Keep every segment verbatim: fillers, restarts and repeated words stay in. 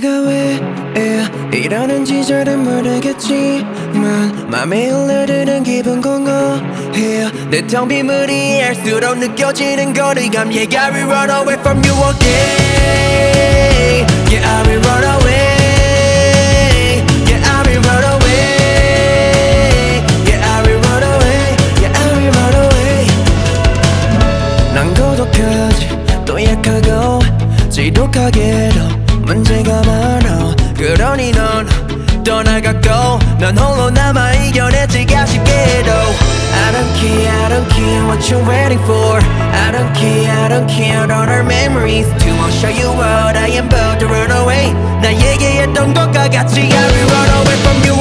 내가 왜 이러는지 잘은 모르겠지만 맘에 흘러드는 기분 공허해 내 텅 빈 무리할수록 느껴지는 거리감 Yeah, I will run away from you again Yeah, I will run away Yeah, I will run away Yeah, I will run away Yeah, I will run away 난 고독하지 또 약하고 지독하게도 문제가 많아 그러니 넌 떠나갔고 난 홀로 남아 이겨냈지 아쉽게도 I don't care, I don't care what you're waiting for I don't care, I don't care all our memories To I'll show you what I am about to run away 나에게 했던 것과 같이 I will run away from you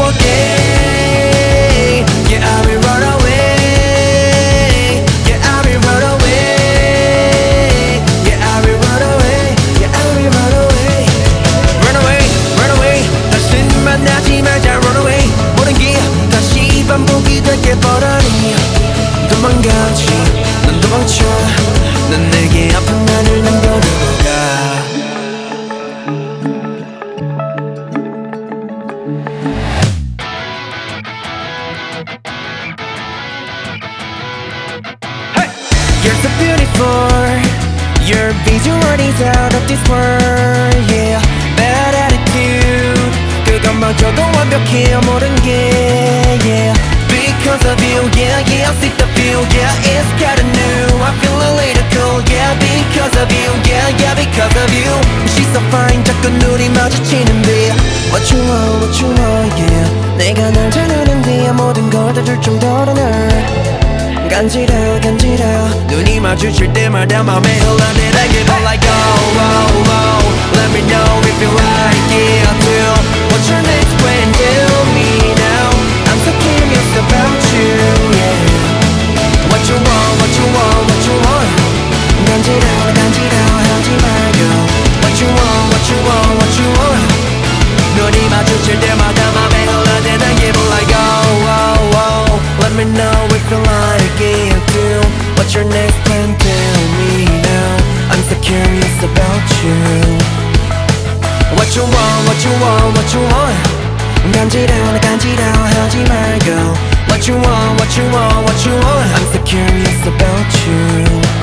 again Yeah, I will run away Yeah, I will run away Yeah, I will run away Yeah, I will run away Run away, run away 다신 만나지 말자 run away 모든 게 다시 반복이 될게 뻔하니 도망가지 넌 도망쳐 넌 내게 아픈 나를 남겨두고 가 hey! You're so beautiful Your visual is out of this world Yeah, bad attitude 그것마저도 완벽해 모든 게 Yeah, because of you Yeah, yeah, I see the view Yeah, it's kinda new I feel a little cool Yeah, because of you Yeah, yeah, because of you She's so fine 자꾸 눈이 마주치는데 What you want, what you want, yeah 내가 널 잘 아는데 모든 걸 다 줄 정도로 널 간지러워 간지러워 눈이 마주칠 때마다 맘에 흘러내리게 But like oh, oh, oh Let me know if you like it too What's your next plan, tell me now I'm so curious about you, yeah What you want, what you want, what you want 간지러워 간지러워 하지 말고 What you want, what you want, what you want 눈이 마주칠 때마다 맘에 흘러내리는 기분 like oh, oh, oh Let me know if you like it too What's your next plan, tell me now I'm so curious about you What you want, what you want, what you want 간지러워 간지러워 하지 말고 What you want, what you want, what you want I'm so curious about you